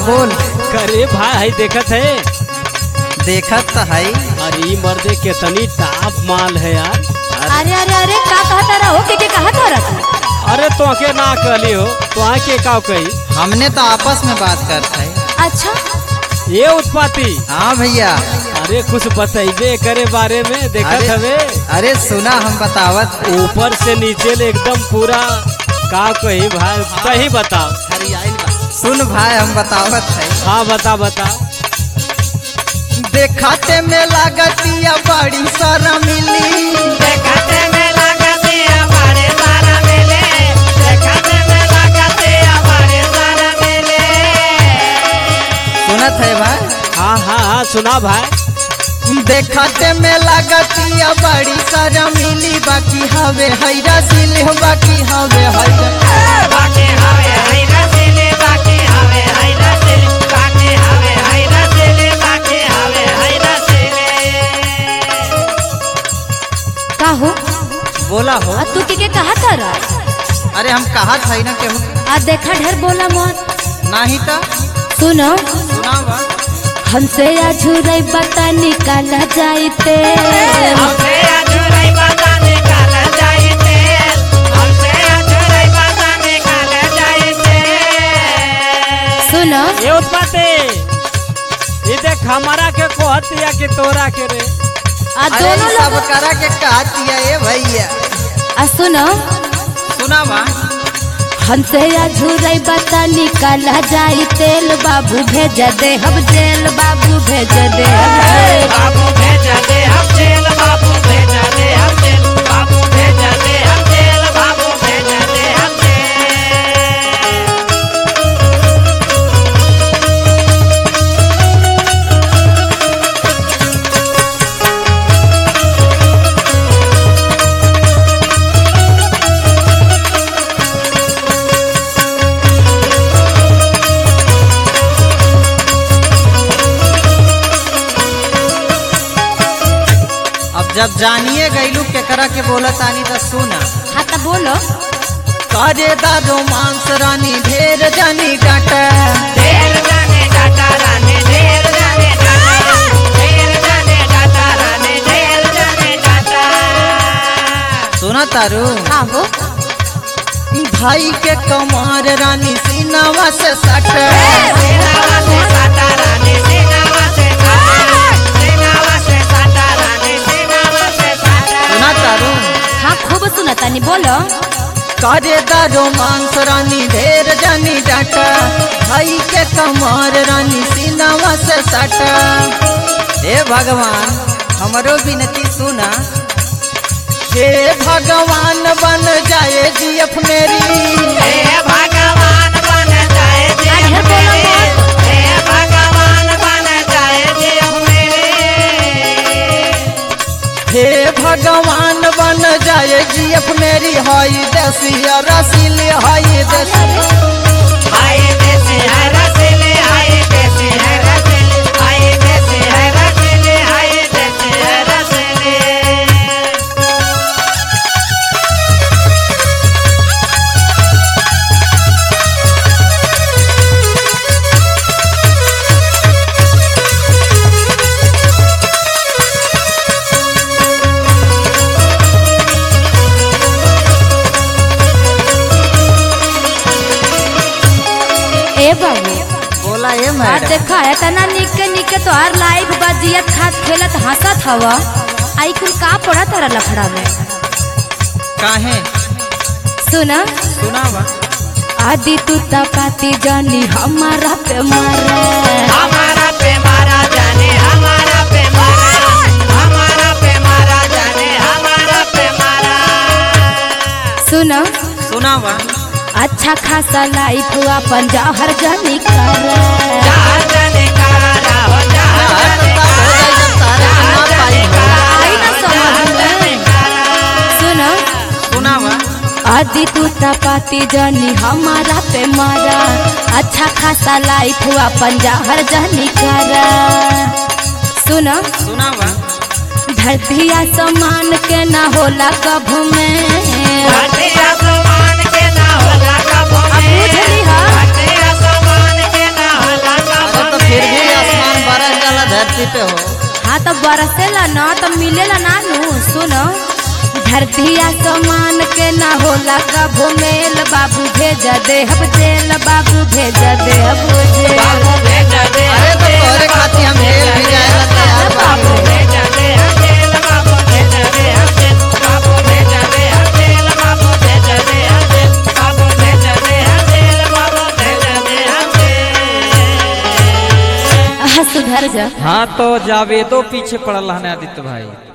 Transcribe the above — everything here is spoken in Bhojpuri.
बोल। करे भाई है देखत है। देखत तो है। अरे मर्दे कितनी टॉप माल है यार। अरे अरे अरे का कहता रहा हो के कहता रहा? अरे तो के ना कहली हो तो आके का कही। हमने तो आपस में बात करते है। अच्छा ये उत्पाती। हाँ भैया। अरे कुछ बताइबे करे बारे में देखत हवे। अरे सुना हम बतावत ऊपर से नीचे ले एकदम पूरा का कही भाई कहीं बताओ। सुन भाई हम बतावत है। हाँ बता बता। देखते में लागतिया बड़ी सारा मिली। देखते में लागतिया बड़ी सारा मिली। देखते में लागतिया बड़ी सारा मिली। सुनत है भाई। हाँ हाँ हाँ सुना भाई। देखते में लागतिया बड़ी सारा मिली। बाकी हवे हैरा सिल बाकी हवे हैरा बाकी हवे हैरा सिल बाकी हवे हैरा सिल बाकी हवे हैरा सिल बाकी हवे हैरा सिल। का हो? बोला हो। तू के कहता रहा? अरे हम कहा था ना केहू। देखा ढेर बोला मत। नहीं था। सुनो सुना बा। हमसे अझुरई बता निकाला जाइते। हमसे अझुरई बता निकाला जाइते। हमसे अझुरई बता निकाला जाइते। सुनो ये उत्पाते ये देख हमारा के कहतिया कि तोरा के रे। अरे दोनों सब लोग करा के कहतिया ये भैया। सुनो सुना बा। हमसे अझुरई बता निकाला जाई तेल बाबू भेज दे हम जेल बाबू भेज दे हम जेल। बाबू भेज दे हम जेल बाबू भेज दे हम जेल बाबू भेज दे हम जेल बाबू भेज दे हम जेल। जब जानिए गईलू केकरा के बोलत आनी तो सुना। हाँ तो बोलो। करे दा रोमांस रानी ढेर जानी डाटा। ढेर जाने डाटा रानी ढेर जाने डाटा। ढेर जाने डाटा रानी ढेर जाने डाटा। सुना तारू। हाँ हो। भाई के कमार रानी सीनावा से सट। सीनावा से सटा रानी सीनावा से सटा। सीनावा से सटा रानी सीनावा से सटा। सुना तारू। हाँ खूब सुना तानी बोलो। करे दा रोमांस रानी ढेर जानी डाटा। भाई के कमार रानी सीनावा से सट। हे भगवान हमरो विनती सुना। हे भगवान बन जाए जीएफ मेरी। हे भगवान बन जाए जीएफ मेरी। हे भगवान बन जाए जीएफ मेरी। हे भगवान बन जाए जीएफ मेरी। हाई देसी रसीली हाई देसी। हाय देसी है रसीली हाय देसी है रसीली हाय देसी है रसीली हाय देसी है रसीली। ए बाबू बोला ये आज मैडम। देखा है तना निके निके तो हर लाइव बजियत खात खेलत हंसत हवा। आई कुल का पड़ा तारा लफड़ा में? काहे? सुना सुना बा। आदि तू तपाती जानी हमारा पे मारे। हमारा पे मारा जाने हमारा पे मारा। हमारा पे मारा जाने हमारा पे मारा। सुना सुना बा। अच्छा खासा लाइफ अपन जहर जानी करे। जहाँ जाने कारा हो जहाँ जाने आई ना समझ में। सुना सुना बा। आदि तू तपाती जानी हमारा पे मारा। अच्छा खासा लाइफ अपन जहर जानी करे। सुना सुना बा। धरती आसमान के ना होला कभू में। धरती आसमान के ना होला कभू में। बुझली हा? धरती आसमान के ना होला धरती पे हो। हाँ तो बरसेला ना तो मिलेला ना नू। सुनो धरती आसमान के ना होला कभो मेल, बाबू भेज दे हम जेल, बाबू भेज दे हम जेल। बाबू भेज दे अरे तो तोरे खातिर हम जेल भी जाएला तैयार बाबू बाबू। भेज दे हम जेल, बाबू भेज दे हम जेल, बाबू भेज दे हम जेल, बाबू भेज दे हम जेल, बाबू भेज दे हम जेल, बाबू भेज दे हम जेल। सुधर जा। हाँ तो जावेदो पीछे पड़ल है आदित्य भाई।